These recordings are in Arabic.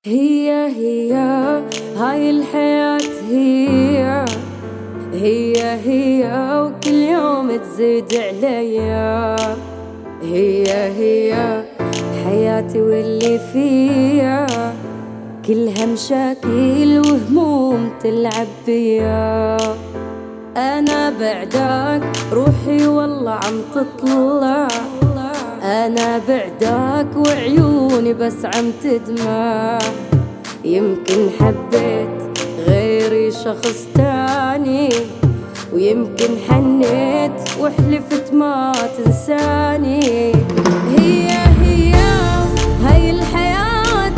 هي هاي الحياة هي وكل يوم تزيد عليا. هي حياتي واللي فيها كلها مشاكل وهموم تلعب بيا. أنا بعدك روحي والله عم تطلع، أنا بعدك وعيوني بس عم تدمع. يمكن حبيت غيري شخص تاني، ويمكن حنيت وحلفت ما تنساني. هي هاي الحياة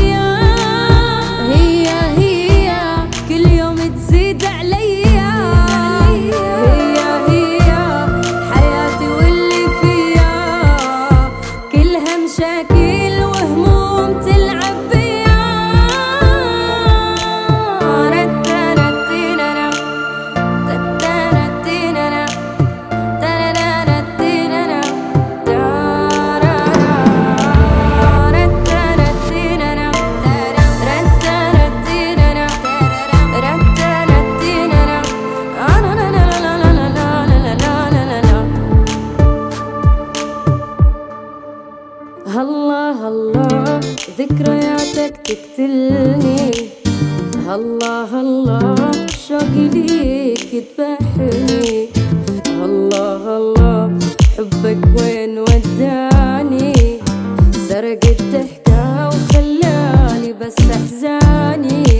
هي كل يوم تزيد عليا. هي حياتي واللي فيها كلها مشاكل وهموم تلعب بيا. الله ذكرياتك تقتلني، الله شوقي ليك يذبحني. الله حبك وين وداني، سرق الضحكة وخلاني بس أحزاني.